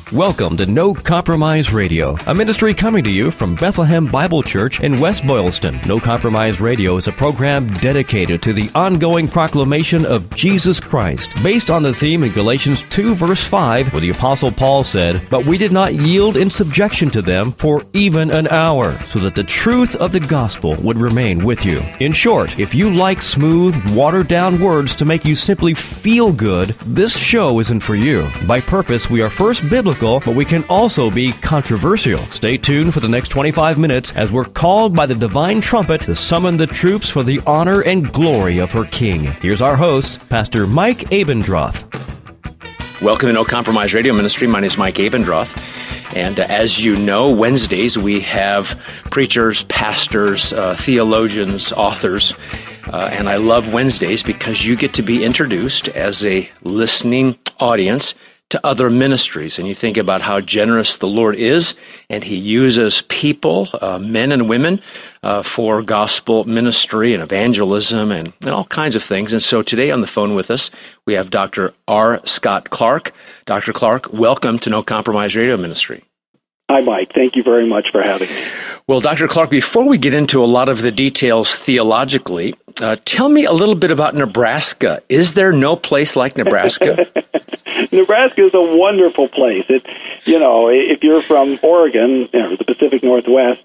Welcome to No Compromise Radio, a ministry coming to you from Bethlehem Bible Church in West Boylston. No Compromise Radio is a program dedicated to the ongoing proclamation of Jesus Christ, based on the theme in Galatians 2, verse 5, where the Apostle Paul said, "But we did not yield in subjection to them for even an hour, so that the truth of the gospel would remain with you." In short, if you like smooth, watered-down words to make you simply feel good, this show isn't for you. By purpose, we are first biblical, but we can also be controversial. Stay tuned for the next 25 minutes as we're called by the divine trumpet to summon the troops for the honor and glory of her King. Here's our host, Pastor Mike Abendroth. Welcome to No Compromise Radio Ministry. My name is Mike Abendroth. And as you know, Wednesdays we have preachers, pastors, theologians, authors. And I love Wednesdays because you get to be introduced as a listening audience to other ministries. And you think about how generous the Lord is, and He uses people, men and women, for gospel ministry and evangelism and all kinds of things. And so today on the phone with us, we have Dr. R. Scott Clark. Dr. Clark, welcome to No Compromise Radio Ministry. Hi, Mike. Thank you very much for having me. Well, Dr. Clark, before we get into a lot of the details theologically, tell me a little bit about Nebraska. Is there no place like Nebraska? Nebraska is a wonderful place. If you're from Oregon, the Pacific Northwest,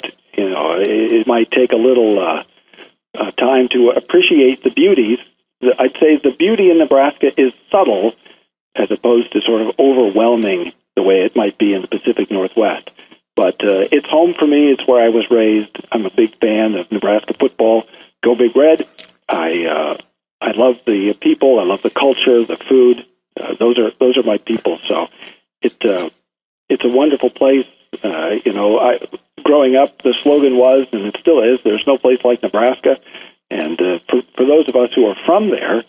it might take a little time to appreciate the beauties. I'd say the beauty in Nebraska is subtle as opposed to sort of overwhelming the way it might be in the Pacific Northwest. But it's home for me. It's where I was raised. I'm a big fan of Nebraska football. Go Big Red. I love the people. I love the culture, the food. Those are my people. So it's a wonderful place. Growing up, the slogan was, and it still is, "There's no place like Nebraska." And for those of us who are from there,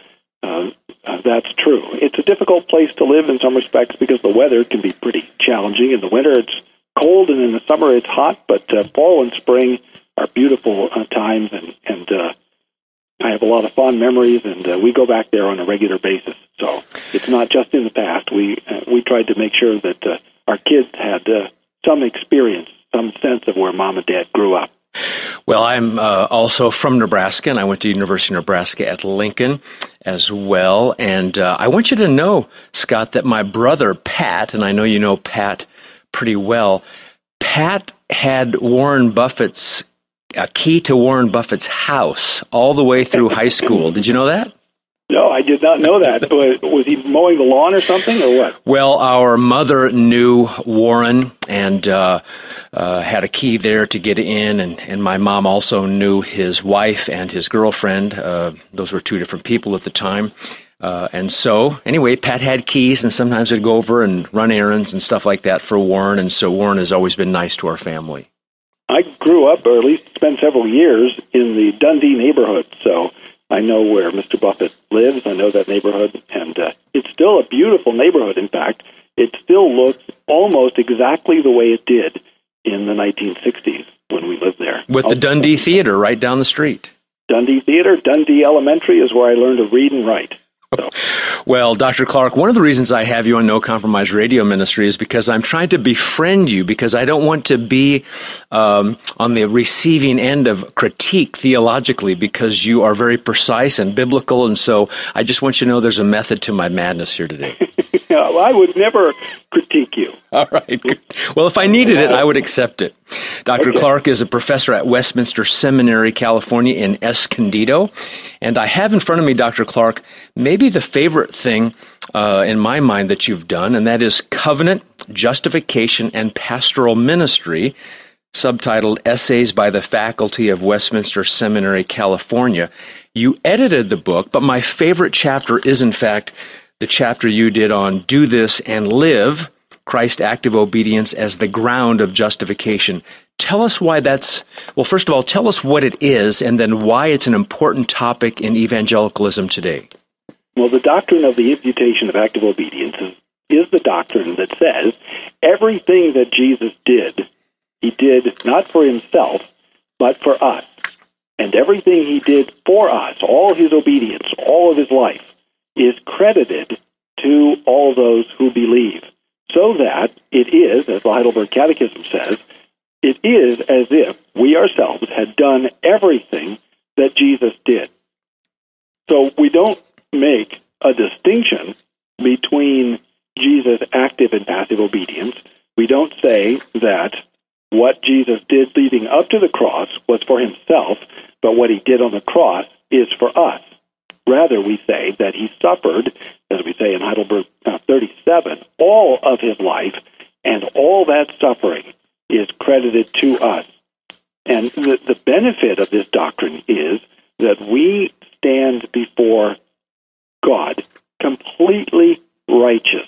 that's true. It's a difficult place to live in some respects because the weather can be pretty challenging. In the winter, it's cold, and in the summer, it's hot. But fall and spring are beautiful times, and I have a lot of fond memories, and we go back there on a regular basis. So it's not just in the past. We tried to make sure that our kids had some experience, some sense of where Mom and Dad grew up. Well, I'm also from Nebraska, and I went to University of Nebraska at Lincoln as well. And I want you to know, Scott, that my brother, Pat, and I know you know Pat pretty well, Pat had Warren Buffett's a key to Warren Buffett's house all the way through high school. Did you know that? No, I did not know that. Was he mowing the lawn or something, or what? Well, our mother knew Warren and had a key there to get in, and my mom also knew his wife and his girlfriend. Those were two different people at the time. And so, anyway, Pat had keys, and sometimes I'd go over and run errands and stuff like that for Warren, and so Warren has always been nice to our family. I grew up, or at least spent several years, in the Dundee neighborhood, so I know where Mr. Buffett lives. I know that neighborhood, and it's still a beautiful neighborhood. In fact, it still looks almost exactly the way it did in the 1960s when we lived there. With the Dundee Theater right down the street. Dundee Theater, Dundee Elementary is where I learned to read and write. So. Well, Dr. Clark, one of the reasons I have you on No Compromise Radio Ministry is because I'm trying to befriend you, because I don't want to be on the receiving end of critique theologically, because you are very precise and biblical, and so I just want you to know there's a method to my madness here today. Well, I would never critique you. All right. Good. Well, if I needed it, I would accept it. Dr. Okay. Clark is a professor at Westminster Seminary, California, in Escondido. And I have in front of me, Dr. Clark, maybe the favorite thing in my mind that you've done, and that is Covenant, Justification, and Pastoral Ministry, subtitled Essays by the Faculty of Westminster Seminary, California. You edited the book, but my favorite chapter is, in fact, the chapter you did on Do This and Live, Christ's Active Obedience as the Ground of Justification. Tell us why that's, well, first of all, tell us what it is, and then why it's an important topic in evangelicalism today. Well, the doctrine of the imputation of active obedience is the doctrine that says everything that Jesus did, he did not for himself, but for us. And everything he did for us, all his obedience, all of his life, is credited to all those who believe. so that it is, as the Heidelberg Catechism says, it is as if we ourselves had done everything that Jesus did. So we don't make a distinction between Jesus' active and passive obedience. We don't say that what Jesus did leading up to the cross was for himself, but what he did on the cross is for us. Rather, we say that he suffered, as we say in Heidelberg 37, all of his life, and all that suffering is credited to us. And the benefit of this doctrine is that we stand before God completely righteous,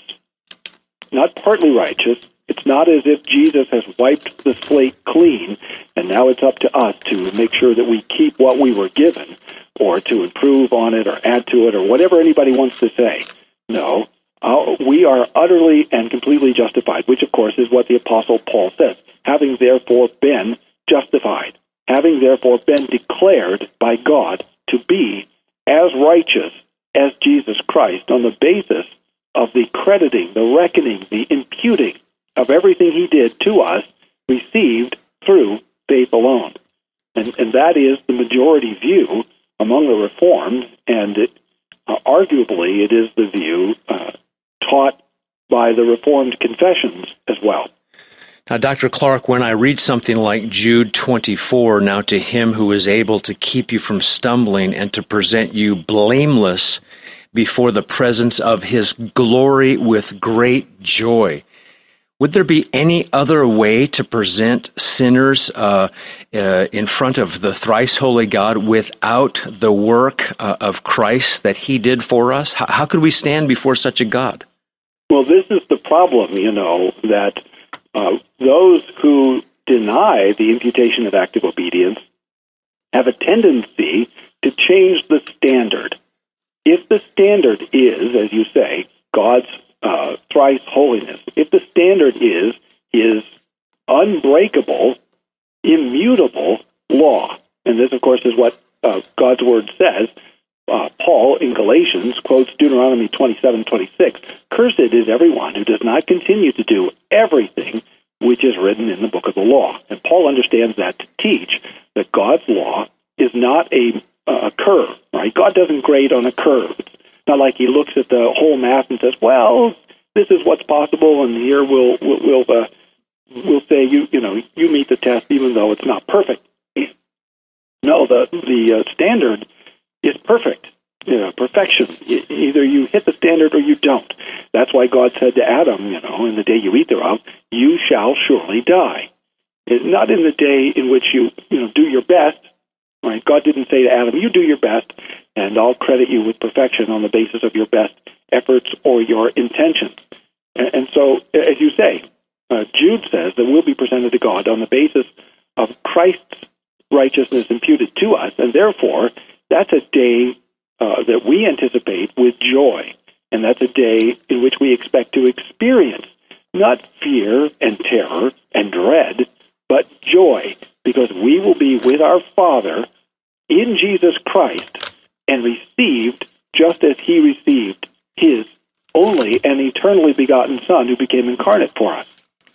not partly righteous. It's not as if Jesus has wiped the slate clean, and now it's up to us to make sure that we keep what we were given, or to improve on it, or add to it, or whatever anybody wants to say. No, we are utterly and completely justified, which, of course, is what the Apostle Paul says. Having therefore been justified, having therefore been declared by God to be as righteous as Jesus Christ on the basis of the crediting, the reckoning, the imputing of everything he did to us, received through faith alone. And that is the majority view among the Reformed, and arguably it is the view taught by the Reformed confessions as well. Now, Dr. Clark, when I read something like Jude 24, now to him who is able to keep you from stumbling and to present you blameless before the presence of his glory with great joy, would there be any other way to present sinners in front of the thrice holy God without the work of Christ that he did for us? How could we stand before such a God? Well, this is the problem, that those who deny the imputation of active obedience have a tendency to change the standard. If the standard is, as you say, God's thrice holiness, if the standard is his unbreakable, immutable law, and this, of course, is what God's Word says, Paul in Galatians quotes Deuteronomy 27:26, "Cursed is everyone who does not continue to do everything which is written in the book of the law." And Paul understands that to teach that God's law is not a curve, right? God doesn't grade on a curve. It's not like he looks at the whole map and says, well, this is what's possible, and here we'll say you meet the test even though it's not perfect. No, the standard is perfect. Perfection. Either you hit the standard or you don't. That's why God said to Adam, in the day you eat thereof, you shall surely die. It's not in the day in which you do your best. Right? God didn't say to Adam, you do your best, and I'll credit you with perfection on the basis of your best efforts or your intentions. And so, as you say, Jude says that we'll be presented to God on the basis of Christ's righteousness imputed to us, and therefore, that's a day that we anticipate with joy, and that's a day in which we expect to experience not fear and terror and dread, but joy, because we will be with our Father in Jesus Christ and received just as he received his only and eternally begotten Son who became incarnate for us.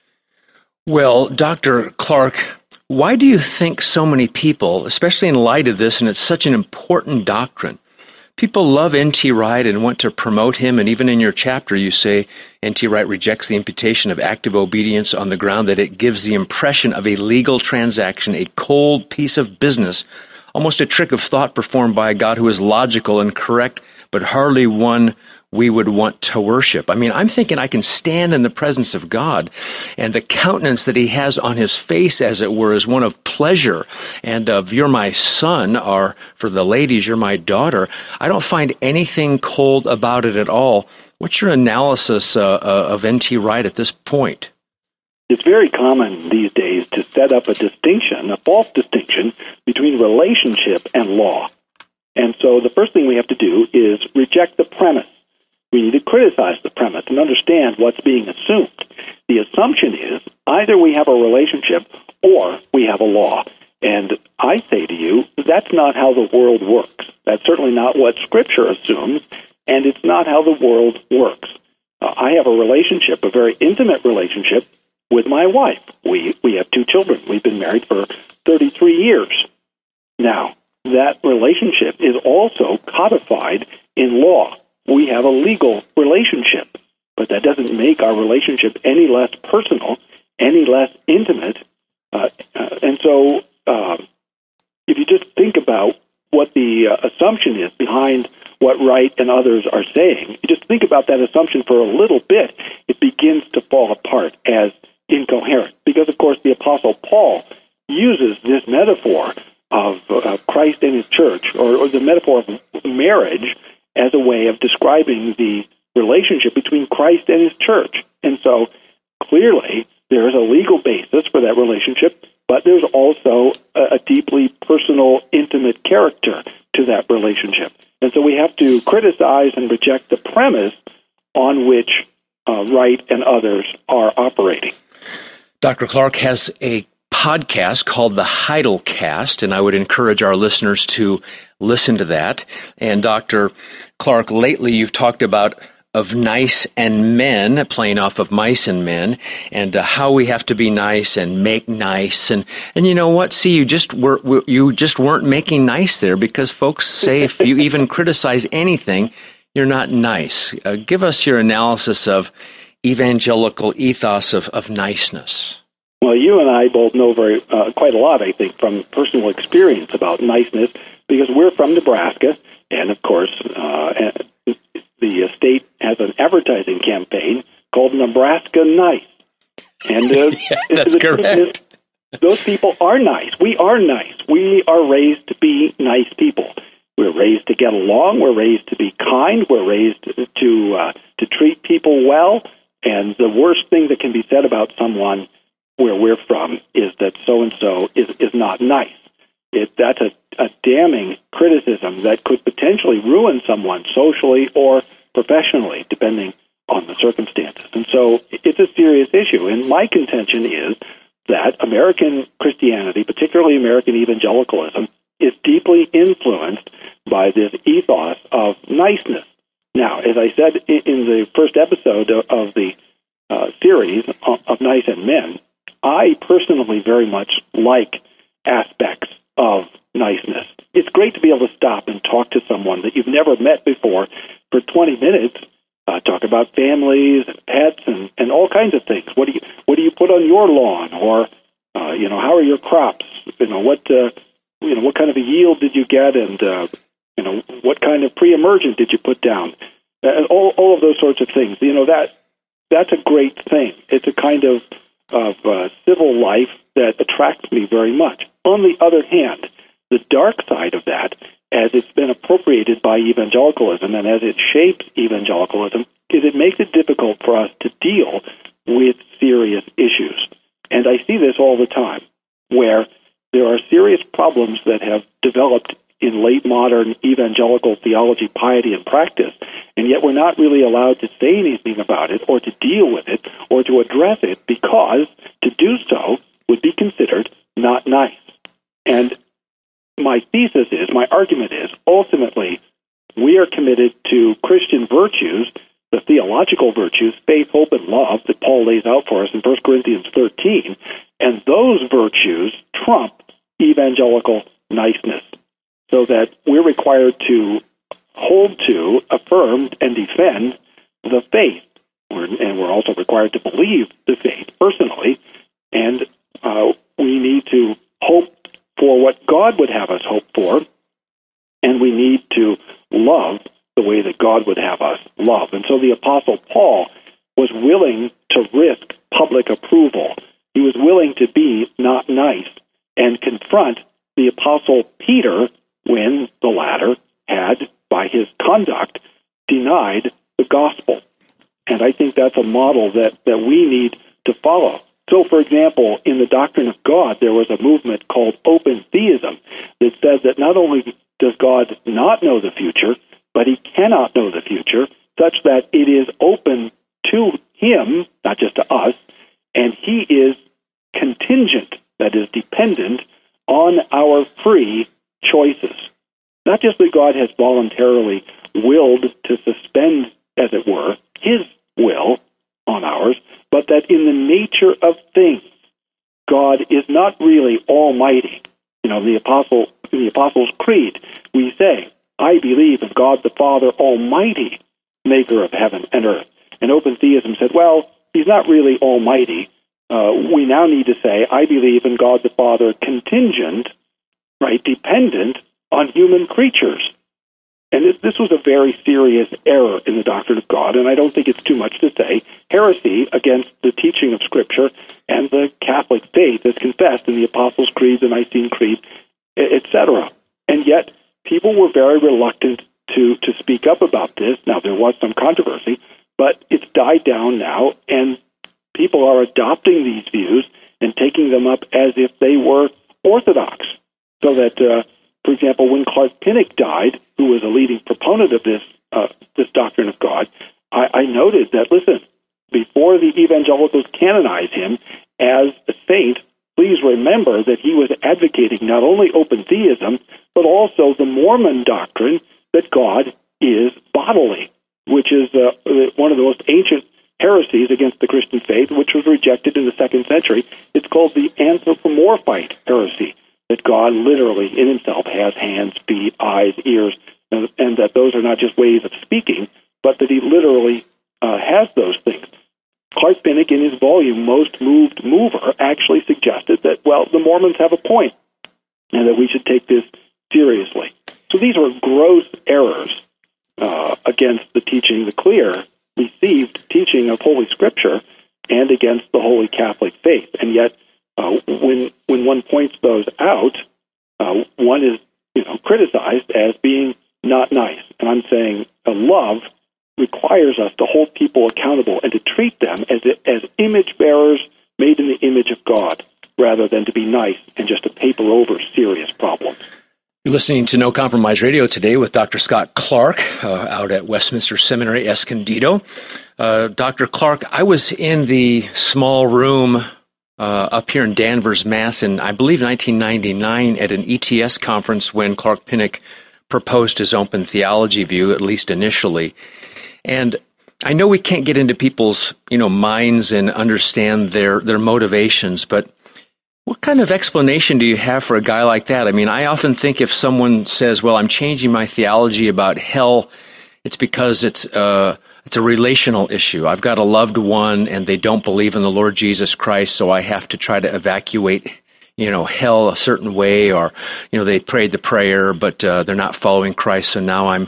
Well, Dr. Clark, why do you think so many people, especially in light of this, and it's such an important doctrine, people love N.T. Wright and want to promote him, and even in your chapter you say N.T. Wright rejects the imputation of active obedience on the ground that it gives the impression of a legal transaction, a cold piece of business, almost a trick of thought performed by a God who is logical and correct, but hardly one we would want to worship. I mean, I'm thinking I can stand in the presence of God, and the countenance that he has on his face, as it were, is one of pleasure and of, you're my son, or for the ladies, you're my daughter. I don't find anything cold about it at all. What's your analysis of N.T. Wright at this point? It's very common these days to set up a distinction, a false distinction, between relationship and law. And so the first thing we have to do is reject the premise. We need to criticize the premise and understand what's being assumed. The assumption is either we have a relationship or we have a law. And I say to you, that's not how the world works. That's certainly not what Scripture assumes, and it's not how the world works. I have a relationship, a very intimate relationship with my wife. We have 2 children. We've been married for 33 years. Now, that relationship is also codified in law. We have a legal relationship, but that doesn't make our relationship any less personal, any less intimate. And so if you just think about what the assumption is behind what Wright and others are saying, you just think about that assumption for a little bit, it begins to fall apart as incoherent. Because, of course, the Apostle Paul uses this metaphor of Christ and his church, or the metaphor of marriage, as a way of describing the relationship between Christ and his church. And so, clearly, there is a legal basis for that relationship, but there's also a deeply personal, intimate character to that relationship. And so we have to criticize and reject the premise on which Wright and others are operating. Dr. Clark has a podcast called the Heidelcast, and I would encourage our listeners to listen to that. And Dr. Clark, lately you've talked about of nice and men, playing off of mice and men, and how we have to be nice and make nice. And you know what? See, you just weren't making nice there, because folks say if you even criticize anything, you're not nice. Give us your analysis of evangelical ethos of niceness. Well, you and I both know quite a lot, I think, from personal experience about niceness, because we're from Nebraska, and of course, the state has an advertising campaign called Nebraska Nice. And yeah, that's correct. Those people are nice. We are nice. We are raised to be nice people. We're raised to get along. We're raised to be kind. We're raised to treat people well. And the worst thing that can be said about someone where we're from is that so-and-so is not nice. That's a damning criticism that could potentially ruin someone socially or professionally, depending on the circumstances. And so it's a serious issue. And my contention is that American Christianity, particularly American evangelicalism, is deeply influenced by this ethos of niceness. Now, as I said in the first episode of the series of Nice and Men, I personally very much like aspects of niceness. It's great to be able to stop and talk to someone that you've never met before for 20 minutes, talk about families and pets and all kinds of things. What do you put on your lawn? Or how are your crops? What kind of a yield did you get? And what kind of pre-emergent did you put down? And all of those sorts of things. That's a great thing. It's a kind of civil life that attracts me very much. On the other hand, the dark side of that, as it's been appropriated by evangelicalism and as it shapes evangelicalism, is it makes it difficult for us to deal with serious issues. And I see this all the time, where there are serious problems that have developed in late modern evangelical theology, piety, and practice, and yet we're not really allowed to say anything about it or to deal with it or to address it, because to do so would be considered not nice. And my argument is, ultimately, we are committed to Christian virtues, the theological virtues, faith, hope, and love that Paul lays out for us in 1 Corinthians 13, and those virtues trump evangelical niceness, so that we're required to hold to, affirm, and defend the faith. And we're also required to believe the faith personally, and we need to hope for what God would have us hope for, and we need to love the way that God would have us love. And so the Apostle Paul was willing to risk public approval. He was willing to be not nice and confront the Apostle Peter when the latter had, by his conduct, denied the gospel. And I think that's a model that we need to follow. So, for example, in the Doctrine of God, there was a movement called open theism that says that not only does God not know the future, but he cannot know the future, such that it is open to him, not just to us, and he is contingent, that is dependent on our free choices. Not just that God has voluntarily willed to suspend, as it were, his will on ours, but that in the nature of things, God is not really almighty. In the Apostles' Creed, we say, I believe in God the Father Almighty, maker of heaven and earth. And open theism said, well, he's not really almighty. We now need to say, I believe in God the Father contingent, right, dependent on human creatures. And this was a very serious error in the doctrine of God, and I don't think it's too much to say heresy against the teaching of Scripture and the Catholic faith as confessed in the Apostles' Creed, the Nicene Creed, etc. And yet, people were very reluctant to speak up about this. Now, there was some controversy, but it's died down now, and people are adopting these views and taking them up as if they were orthodox. So that, for example, when Clark Pinnock died, who was a leading proponent of this doctrine of God, I noted that, listen, before the evangelicals canonize him as a saint, please remember that he was advocating not only open theism, but also the Mormon doctrine that God is bodily, which is one of the most ancient heresies against the Christian faith, which was rejected in the 2nd century. It's called the anthropomorphite heresy, that God literally in himself has hands, feet, eyes, ears, and that those are not just ways of speaking, but that he literally has those things. Clark Pinnock, in his volume, Most Moved Mover, actually suggested that, well, the Mormons have a point, and that we should take this seriously. So these were gross errors against the teaching, the clear, received teaching of Holy Scripture, and against the Holy Catholic faith. And yet, when one points those out, one is criticized as being not nice. And I'm saying love requires us to hold people accountable and to treat them as image bearers made in the image of God, rather than to be nice and just to paper over serious problems. You're listening to No Compromise Radio today with Dr. Scott Clark out at Westminster Seminary, Escondido. Dr. Clark, I was in the small room up here in Danvers, Mass. in, I believe, 1999 at an ETS conference when Clark Pinnock proposed his open theology view, at least initially. And I know we can't get into people's, minds and understand their motivations, but what kind of explanation do you have for a guy like that? I mean, I often think if someone says, well, I'm changing my theology about hell, it's because it's a relational issue. I've got a loved one and they don't believe in the Lord Jesus Christ, so I have to try to evacuate, hell a certain way, or, they prayed the prayer, but they're not following Christ, so now I'm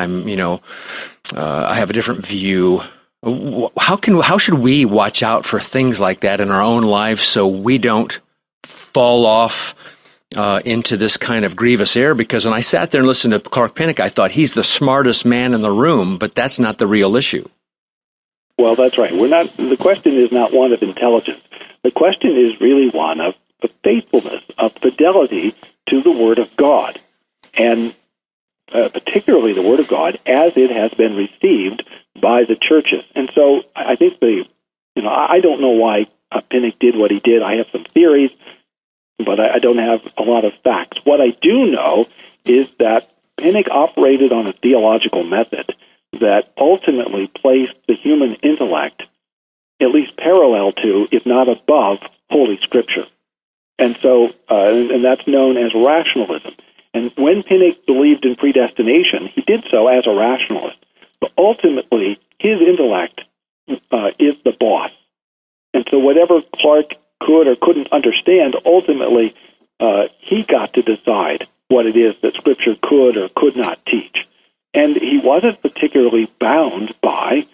I have a different view. How should we watch out for things like that in our own lives so we don't fall off into this kind of grievous error? Because when I sat there and listened to Clark Pinnock, I thought he's the smartest man in the room, but that's not the real issue. Well, that's right. The question is not one of intelligence. The question is really one of faithfulness, of fidelity to the Word of God, and particularly the Word of God as it has been received by the churches. And so I think I don't know why Pinnock did what he did. I have some theories, but I don't have a lot of facts. What I do know is that Pinnock operated on a theological method that ultimately placed the human intellect at least parallel to, if not above, Holy Scripture. And so, and that's known as rationalism. And when Pinnock believed in predestination, he did so as a rationalist. But ultimately, his intellect is the boss. And so whatever Clark could or couldn't understand, ultimately, he got to decide what it is that Scripture could or could not teach. And he wasn't particularly bound by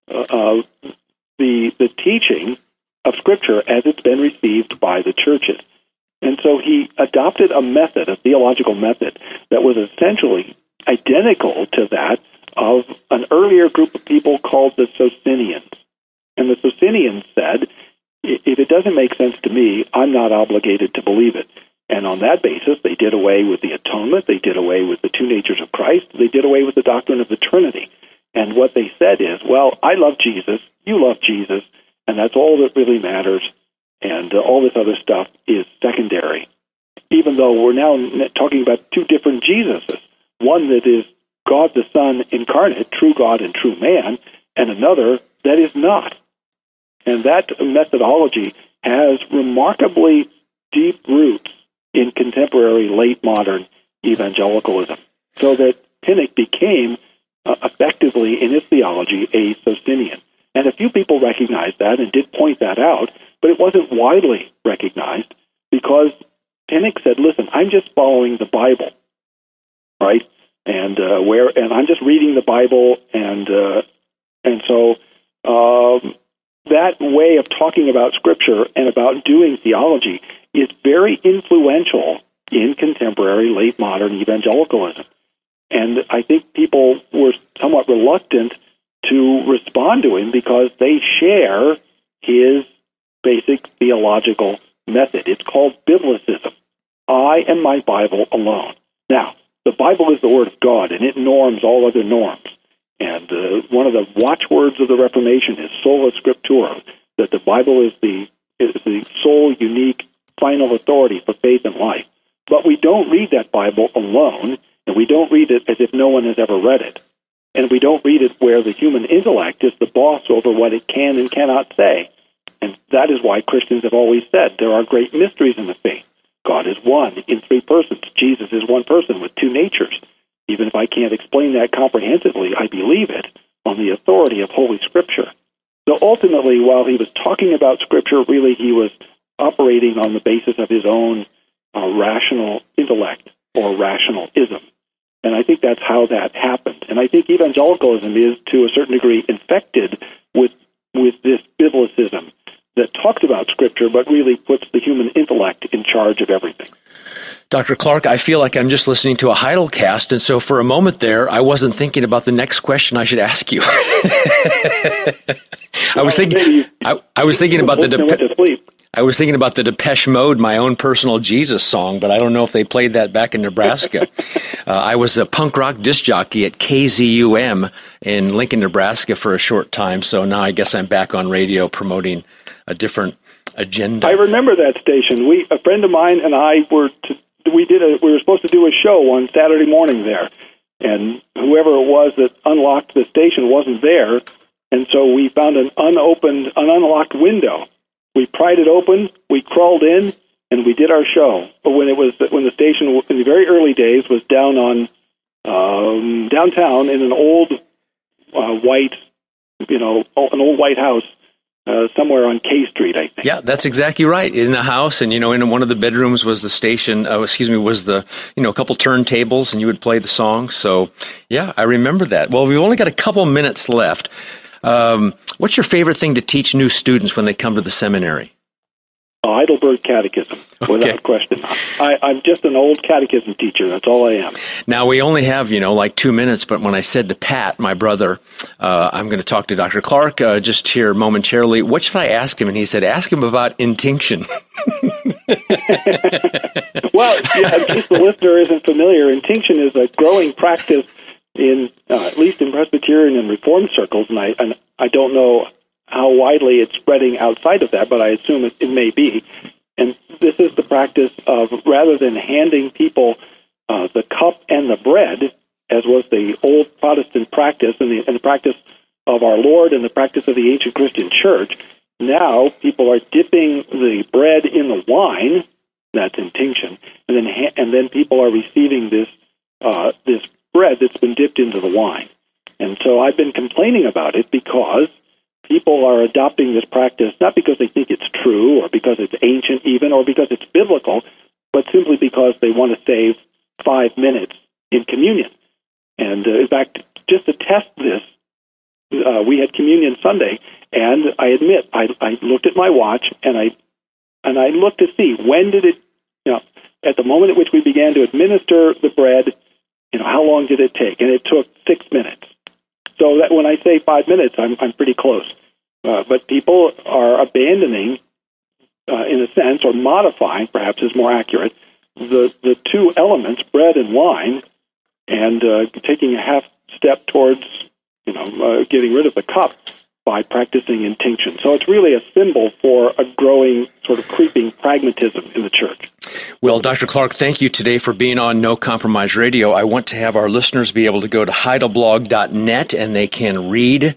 the teaching of Scripture as it's been received by the churches. And so he adopted a method, a theological method, that was essentially identical to that of an earlier group of people called the Socinians. And the Socinians said, if it doesn't make sense to me, I'm not obligated to believe it. And on that basis, they did away with the atonement, they did away with the two natures of Christ, they did away with the doctrine of the Trinity. And what they said is, well, I love Jesus, you love Jesus, and that's all that really matters. And all this other stuff is secondary, even though we're now talking about two different Jesuses, one that is God the Son incarnate, true God and true man, and another that is not. And that methodology has remarkably deep roots in contemporary late modern evangelicalism, so that Pinnock became effectively in his theology a Socinian. And a few people recognized that and did point that out, but it wasn't widely recognized because Pinnock said, listen, I'm just following the Bible, right? And I'm just reading the Bible, and so that way of talking about Scripture and about doing theology is very influential in contemporary late modern evangelicalism. And I think people were somewhat reluctant to respond to him because they share his basic theological method. It's called Biblicism. I and my Bible alone. Now, the Bible is the Word of God, and it norms all other norms. And one of the watchwords of the Reformation is sola scriptura, that the Bible is the sole, unique, final authority for faith and life. But we don't read that Bible alone, and we don't read it as if no one has ever read it. And we don't read it where the human intellect is the boss over what it can and cannot say. And that is why Christians have always said there are great mysteries in the faith. God is one in three persons. Jesus is one person with two natures. Even if I can't explain that comprehensively, I believe it on the authority of Holy Scripture. So ultimately, while he was talking about Scripture, really he was operating on the basis of his own rational intellect or rationalism. And I think that's how that happened. And I think evangelicalism is, to a certain degree, infected with this Biblicism that talks about Scripture but really puts the human intellect in charge of everything. Dr. Clark, I feel like I'm just listening to a Heidelcast, and so for a moment there, I wasn't thinking about the next question I should ask you. I was thinking about the Depeche Mode, my own personal Jesus song, but I don't know if they played that back in Nebraska. I was a punk rock disc jockey at KZUM in Lincoln, Nebraska for a short time, so now I guess I'm back on radio promoting a different agenda. I remember that station. A friend of mine and I were supposed to do a show one Saturday morning there, and whoever it was that unlocked the station wasn't there, and so we found an unlocked window. We pried it open, we crawled in, and we did our show. But when the station in the very early days was down on downtown in an old white house. Somewhere on K Street, I think. Yeah, that's exactly right. In the house, and in one of the bedrooms was the station. a couple turntables, and you would play the songs. So, yeah, I remember that. Well, we've only got a couple minutes left. What's your favorite thing to teach new students when they come to the seminary? Heidelberg Catechism, without question. I'm just an old catechism teacher. That's all I am. Now, we only have, like 2 minutes, but when I said to Pat, my brother, I'm going to talk to Dr. Clark just here momentarily, what should I ask him? And he said, ask him about intinction. Well, in case the listener isn't familiar, intinction is a growing practice at least in Presbyterian and Reformed circles, and I don't know how widely it's spreading outside of that, but I assume it may be. And this is the practice of, rather than handing people the cup and the bread, as was the old Protestant practice and the practice of our Lord and the practice of the ancient Christian church, now people are dipping the bread in the wine, that's intinction, and then people are receiving this bread that's been dipped into the wine. And so I've been complaining about it because people are adopting this practice not because they think it's true or because it's ancient even or because it's biblical, but simply because they want to save 5 minutes in communion. And in fact, just to test this, we had Communion Sunday, and I admit I looked at my watch and I looked to see when did it, at the moment at which we began to administer the bread, how long did it take? And it took 6 minutes. So that when I say 5 minutes, I'm pretty close. But people are abandoning, in a sense, or modifying, perhaps is more accurate, the two elements, bread and wine, and taking a half step towards, getting rid of the cup by practicing intinction. So it's really a symbol for a growing, sort of creeping pragmatism in the church. Well, Dr. Clark, thank you today for being on No Compromise Radio. I want to have our listeners be able to go to heidelblog.net, and they can read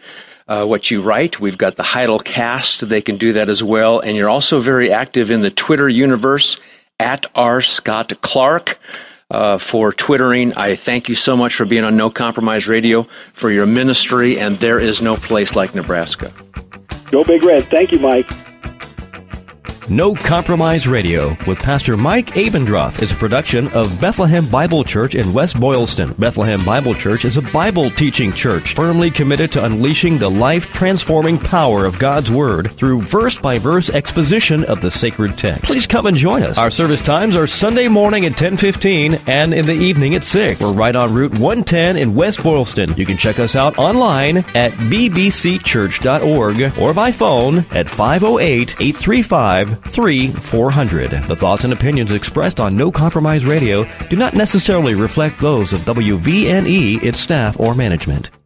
what you write. We've got the Heidelcast. They can do that as well. And you're also very active in the Twitter universe at R. Scott Clark. For Twittering, I thank you so much for being on No Compromise Radio, for your ministry, and there is no place like Nebraska. Go Big Red. Thank you, Mike. No Compromise Radio with Pastor Mike Abendroth is a production of Bethlehem Bible Church in West Boylston. Bethlehem Bible Church is a Bible teaching church firmly committed to unleashing the life-transforming power of God's Word through verse-by-verse exposition of the sacred text. Please come and join us. Our service times are Sunday morning at 10:15 and in the evening at 6. We're right on Route 110 in West Boylston. You can check us out online at bbcchurch.org or by phone at 508-835-3400. The thoughts and opinions expressed on No Compromise Radio do not necessarily reflect those of WVNE, its staff, or management.